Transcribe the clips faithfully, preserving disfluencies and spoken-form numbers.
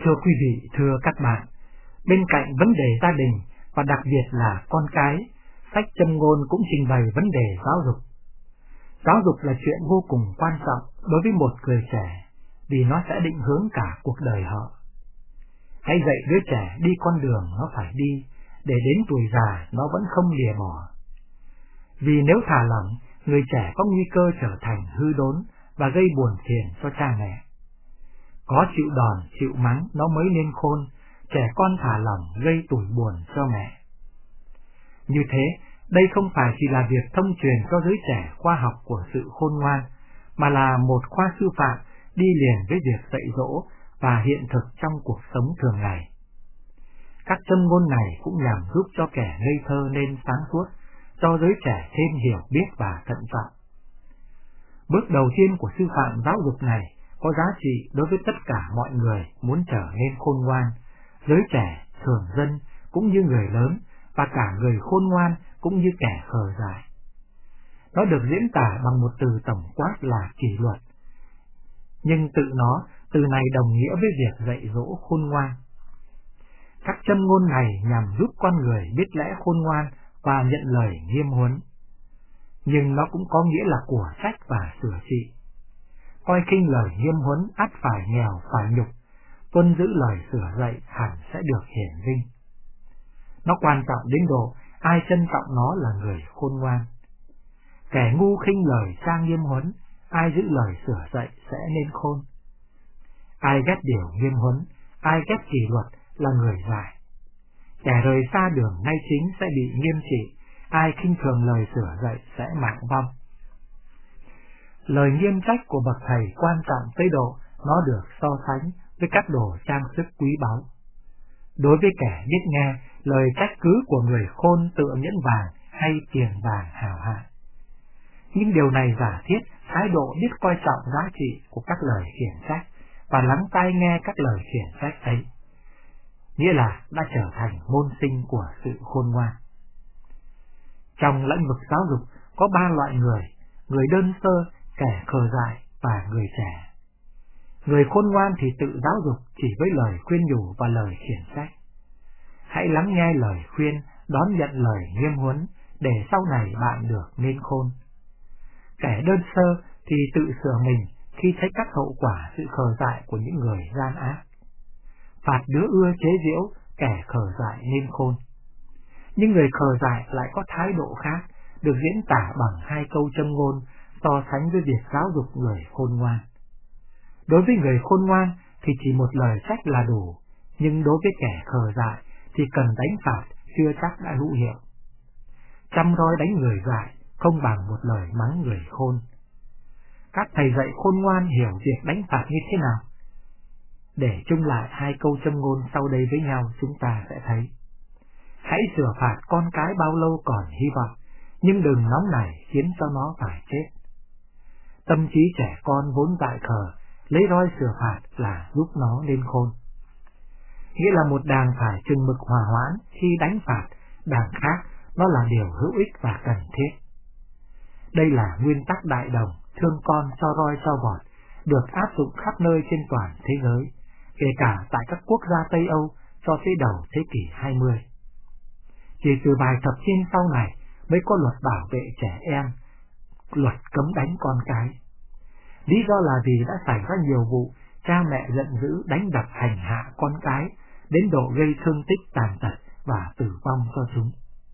Thưa quý vị, thưa các bạn, bên cạnh vấn đề gia đình và đặc biệt là con cái, sách Châm Ngôn cũng trình bày vấn đề giáo dục. Giáo dục là chuyện vô cùng quan trọng đối với một người trẻ vì nó sẽ định hướng cả cuộc đời họ. Hãy dạy đứa trẻ đi con đường nó phải đi, để đến tuổi già nó vẫn không lìa bỏ. Vì nếu thả lỏng, người trẻ có nguy cơ trở thành hư đốn và gây buồn phiền cho cha mẹ. Có chịu đòn, chịu mắng nó mới nên khôn, trẻ con thả lỏng gây tủi buồn cho mẹ. Như thế, đây không phải chỉ là việc thông truyền cho giới trẻ khoa học của sự khôn ngoan, mà là một khoa sư phạm đi liền với việc dạy dỗ và hiện thực trong cuộc sống thường ngày. Các châm ngôn này cũng nhằm giúp cho kẻ ngây thơ nên sáng suốt, cho giới trẻ thêm hiểu biết và thận trọng. Bước đầu tiên của sư phạm giáo dục này có giá trị đối với tất cả mọi người muốn trở nên khôn ngoan, giới trẻ, thường dân cũng như người lớn, và cả người khôn ngoan cũng như kẻ khờ dại. Nó được diễn tả bằng một từ tổng quát là kỷ luật, nhưng tự nó, từ này đồng nghĩa với việc dạy dỗ khôn ngoan. Các châm ngôn này nhằm giúp con người biết lẽ khôn ngoan và nhận lời nghiêm huấn, nhưng nó cũng có nghĩa là của trách và sửa trị. Coi khinh lời nghiêm huấn ắt phải nghèo phải nhục, tuân giữ lời sửa dạy hẳn sẽ được hiển vinh. Nó quan trọng đến độ ai trân trọng nó là người khôn ngoan. Kẻ ngu khinh lời cha nghiêm huấn, ai giữ lời sửa dạy sẽ nên khôn. Ai ghét điều nghiêm huấn, ai ghét kỷ luật là người dại. Kẻ rời xa đường ngay chính sẽ bị nghiêm trị, ai khinh thường lời sửa dạy sẽ mạng vong. Lời nghiêm trách của bậc thầy quan trọng tới độ nó được so sánh với các đồ trang sức quý báu. Đối với kẻ biết nghe, lời trách cứ của người khôn tựa nhẫn vàng hay tiền vàng hào hạn. Nhưng điều này giả thiết thái độ biết coi trọng giá trị của các lời khiển trách và lắng tai nghe các lời khiển trách ấy, nghĩa là đã trở thành môn sinh của sự khôn ngoan. Trong lĩnh vực giáo dục có ba loại người: người đơn sơ, kẻ khờ dại và người trẻ. Người khôn ngoan thì tự giáo dục chỉ với lời khuyên nhủ và lời khiển trách. Hãy lắng nghe lời khuyên, đón nhận lời nghiêm huấn, để sau này bạn được nên khôn. Kẻ đơn sơ thì tự sửa mình khi thấy các hậu quả sự khờ dại của những người gian ác. Phạt đứa ưa chế giễu, kẻ khờ dại nên khôn. Nhưng người khờ dại lại có thái độ khác, được diễn tả bằng hai câu châm ngôn so sánh với việc giáo dục người khôn ngoan. Đối với người khôn ngoan thì chỉ một lời trách là đủ, nhưng đối với kẻ khờ dại thì cần đánh phạt chưa chắc đã hữu hiệu. Trăm roi đánh người dại không bằng một lời mắng người khôn. Các thầy dạy khôn ngoan hiểu việc đánh phạt như thế nào. Để chung lại hai câu châm ngôn sau đây với nhau, chúng ta sẽ thấy: hãy sửa phạt con cái bao lâu còn hy vọng, nhưng đừng nóng nảy khiến cho nó phải chết. Tâm trí trẻ con vốn dại khờ, lấy roi sửa phạt là giúp nó nên khôn. Nghĩa là một đàng phải chừng mực hòa hoãn khi đánh phạt, đàng khác nó là điều hữu ích và cần thiết. Đây là nguyên tắc đại đồng, thương con cho roi cho vọt, được áp dụng khắp nơi trên toàn thế giới, kể cả tại các quốc gia Tây Âu cho tới đầu thế kỷ hai mươi. Chỉ từ vài thập niên sau này mới có luật bảo vệ trẻ em, luật cấm đánh con cái. Lý do là vì đã xảy ra nhiều vụ cha mẹ giận dữ đánh đập hành hạ con cái đến độ gây thương tích tàn tật và tử vong cho chúng.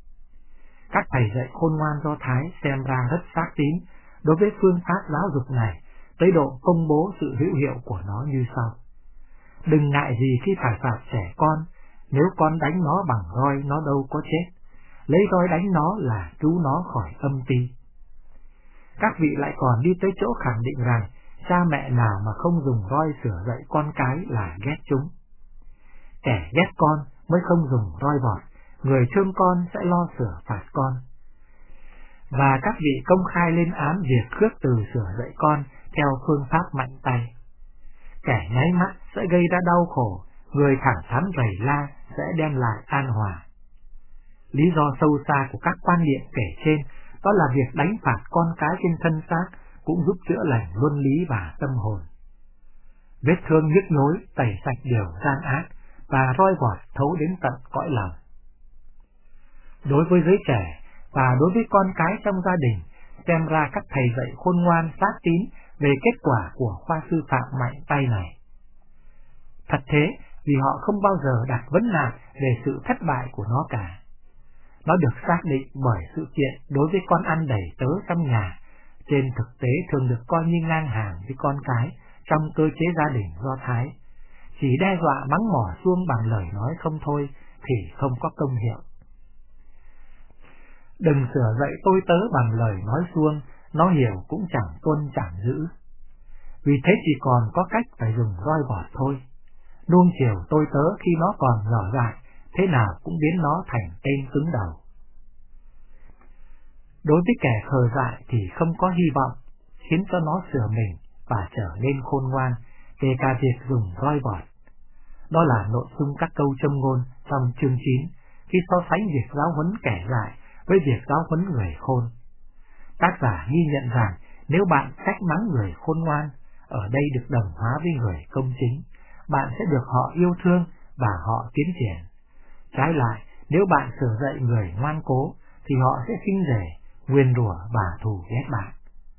Các thầy dạy khôn ngoan Do Thái xem ra rất xác tín đối với phương pháp giáo dục này, tới độ công bố sự hữu hiệu của nó như sau: đừng ngại gì khi phải phạt trẻ con, nếu con đánh nó bằng roi nó đâu có chết, lấy roi đánh nó là cứu nó khỏi âm ti. Các vị lại còn đi tới chỗ khẳng định rằng cha mẹ nào mà không dùng roi sửa dạy con cái là ghét chúng. Kẻ ghét con mới không dùng roi vọt, người thương con sẽ lo sửa phạt con. Và các vị công khai lên án việc khước từ sửa dạy con theo phương pháp mạnh tay. Kẻ nháy mắt sẽ gây ra đau khổ, người thẳng thắn rầy la sẽ đem lại an hòa. Lý do sâu xa của các quan niệm kể trên đó là việc đánh phạt con cái trên thân xác cũng giúp chữa lành luân lý và tâm hồn. Vết thương nhức nhối tẩy sạch điều gian ác và roi vọt thấu đến tận cõi lòng. Đối với giới trẻ và đối với con cái trong gia đình, xem ra các thầy dạy khôn ngoan sát tín về kết quả của khoa sư phạm mạnh tay này. Thật thế, vì họ không bao giờ đặt vấn nạn về sự thất bại của nó cả. Nó được xác định bởi sự kiện đối với con ăn đầy tớ trong nhà, trên thực tế thường được coi như ngang hàng với con cái trong cơ chế gia đình Do Thái. Chỉ đe dọa mắng mỏ suông bằng lời nói không thôi thì không có công hiệu. Đừng sửa dạy tôi tớ bằng lời nói suông, nó hiểu cũng chẳng tuân chẳng giữ. Vì thế chỉ còn có cách phải dùng roi vọt thôi. Nuông chiều tôi tớ khi nó còn nhỏ dại, thế nào cũng biến nó thành tên cứng đầu. Đối với kẻ khờ dại thì không có hy vọng, khiến cho nó sửa mình và trở nên khôn ngoan, kể cả việc dùng roi vọt. Đó là nội dung các câu châm ngôn trong chương chín, khi so sánh việc giáo huấn kẻ dại với việc giáo huấn người khôn. Tác giả ghi nhận rằng nếu bạn trách mắng người khôn ngoan, ở đây được đồng hóa với người công chính, bạn sẽ được họ yêu thương và họ tiến triển. Trái lại, nếu bạn sửa dạy người ngoan cố, thì họ sẽ khinh rẻ, nguyền rủa và thù ghét bạn.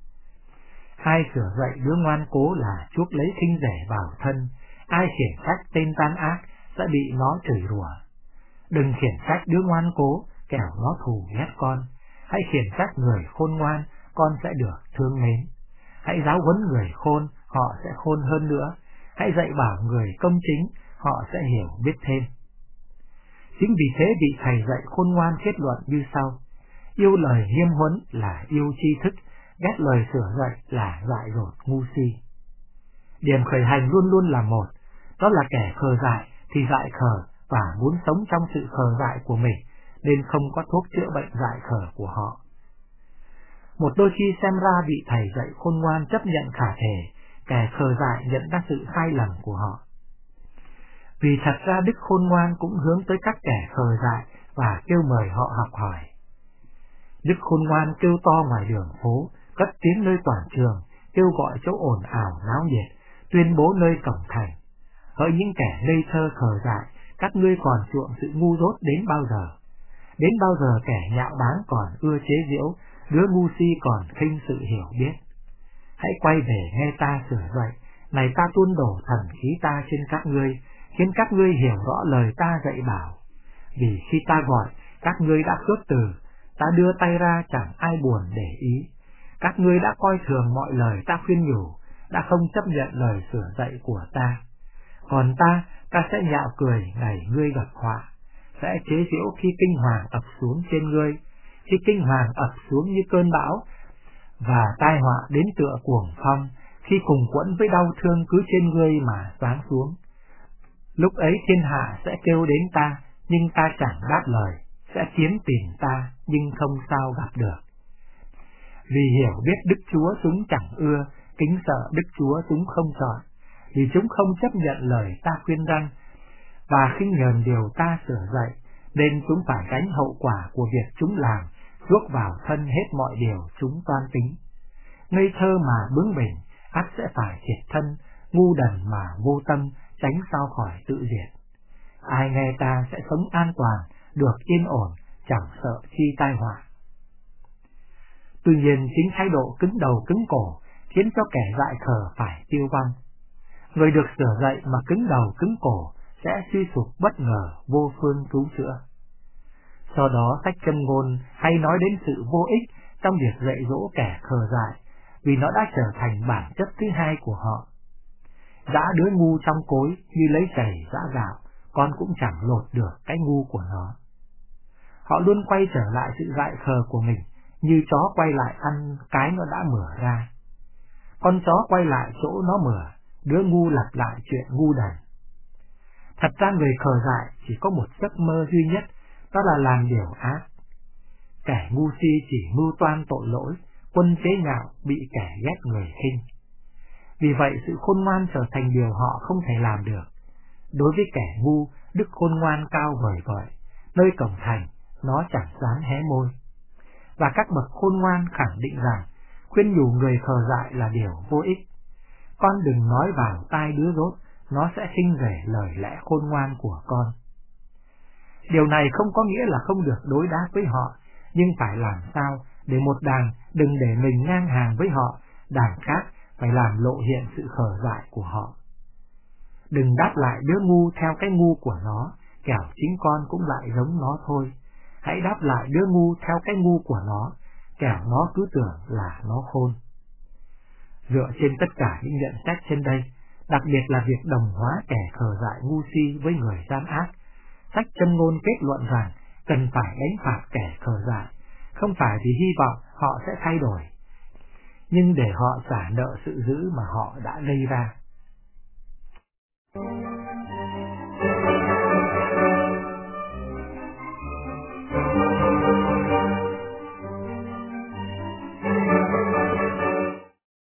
Ai sửa dạy đứa ngoan cố là chuốc lấy khinh rẻ vào thân, ai khiển trách tên gian ác sẽ bị nó chửi rủa. Đừng khiển trách đứa ngoan cố, kẻo nó thù ghét con. Hãy khiển trách người khôn ngoan, con sẽ được thương mến. Hãy giáo huấn người khôn, họ sẽ khôn hơn nữa. Hãy dạy bảo người công chính, họ sẽ hiểu biết thêm. Chính vì thế vị thầy dạy khôn ngoan kết luận như sau: yêu lời nghiêm huấn là yêu tri thức, ghét lời sửa dạy là dại dột ngu si. Điểm khởi hành luôn luôn là một, đó là kẻ khờ dại thì dại khờ và muốn sống trong sự khờ dại của mình, nên không có thuốc chữa bệnh dại khờ của họ. Một đôi khi xem ra vị thầy dạy khôn ngoan chấp nhận khả thể, kẻ khờ dại nhận ra sự sai lầm của họ. Vì thật ra đức khôn ngoan cũng hướng tới các kẻ khờ dại và kêu mời họ học hỏi. Đức khôn ngoan kêu to ngoài đường phố, cất tiếng nơi quảng trường, kêu gọi chỗ ồn ào náo nhiệt, tuyên bố nơi cổng thành: hỡi những kẻ ngây thơ khờ dại, các ngươi còn chuộng sự ngu dốt đến bao giờ? Đến bao giờ kẻ nhạo báng còn ưa chế giễu, đứa ngu si còn khinh sự hiểu biết? Hãy quay về nghe ta sửa dạy, này ta tuôn đổ thần khí ta trên các ngươi, khiến các ngươi hiểu rõ lời ta dạy bảo. Vì khi ta gọi, các ngươi đã khước từ, ta đưa tay ra chẳng ai buồn để ý. Các ngươi đã coi thường mọi lời ta khuyên nhủ, đã không chấp nhận lời sửa dạy của ta. Còn ta, ta sẽ nhạo cười ngày ngươi gặp họa, sẽ chế giễu khi kinh hoàng ập xuống trên ngươi, khi kinh hoàng ập xuống như cơn bão, và tai họa đến tựa cuồng phong, khi cùng quẫn với đau thương cứ trên ngươi mà giáng xuống. Lúc ấy thiên hạ sẽ kêu đến ta, nhưng ta chẳng đáp lời, sẽ kiếm tìm ta, nhưng không sao gặp được. Vì hiểu biết Đức Chúa chúng chẳng ưa, kính sợ Đức Chúa chúng không chọn, vì chúng không chấp nhận lời ta khuyên răn, và khinh nhờn điều ta sửa dạy, nên chúng phải gánh hậu quả của việc chúng làm, chuốc vào thân hết mọi điều chúng toan tính. Ngây thơ mà bướng bỉnh, ắt sẽ phải thiệt thân, ngu đần mà vô tâm, tránh sao khỏi tự diệt. Ai nghe ta sẽ sống an toàn, được yên ổn, chẳng sợ chi tai họa. Tuy nhiên chính thái độ cứng đầu cứng cổ khiến cho kẻ dại khờ phải tiêu vong. Người được sửa dạy mà cứng đầu cứng cổ sẽ suy sụp bất ngờ, vô phương cứu chữa. Do đó sách châm ngôn hay nói đến sự vô ích trong việc dạy dỗ kẻ khờ dại, vì nó đã trở thành bản chất thứ hai của họ. Dã đứa ngu trong cối như lấy chày giã gạo, con cũng chẳng lột được cái ngu của nó. Họ luôn quay trở lại sự dại khờ của mình, như chó quay lại ăn cái nó đã mửa ra. Con chó quay lại chỗ nó mửa, đứa ngu lặp lại chuyện ngu đần. Thật ra người khờ dại chỉ có một giấc mơ duy nhất, đó là làm điều ác. Kẻ ngu si chỉ mưu toan tội lỗi, quân chế nhạo, bị kẻ ghét người khinh. Vì vậy sự khôn ngoan trở thành điều họ không thể làm được. Đối với kẻ ngu, đức khôn ngoan cao vời vợi, nơi cổng thành nó chẳng dám hé môi. Và các bậc khôn ngoan khẳng định rằng khuyên nhủ người khờ dại là điều vô ích. con đừng nói vào tai đứa dốt, nó sẽ khinh rẻ lời lẽ khôn ngoan của con. Điều này không có nghĩa là không được đối đáp với họ, nhưng phải làm sao để một đàn đừng để mình ngang hàng với họ, đàn khác phải làm lộ hiện sự khờ dại của họ. Đừng đáp lại đứa ngu theo cái ngu của nó, kẻo chính con cũng lại giống nó thôi. Hãy đáp lại đứa ngu theo cái ngu của nó, kẻo nó cứ tưởng là nó khôn. Dựa trên tất cả những nhận xét trên đây, đặc biệt là việc đồng hóa kẻ khờ dại ngu si với người gian ác, sách Châm Ngôn kết luận rằng cần phải đánh phạt kẻ khờ dại, không phải vì hy vọng họ sẽ thay đổi, nhưng để họ trả nợ sự dữ mà họ đã gây ra.